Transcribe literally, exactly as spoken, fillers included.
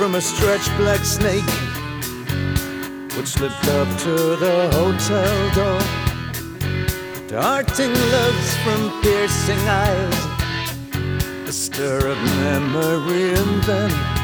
from a stretched black snake which slipped up to the hotel door. Darting loves from piercing eyes, a stir of memory, and then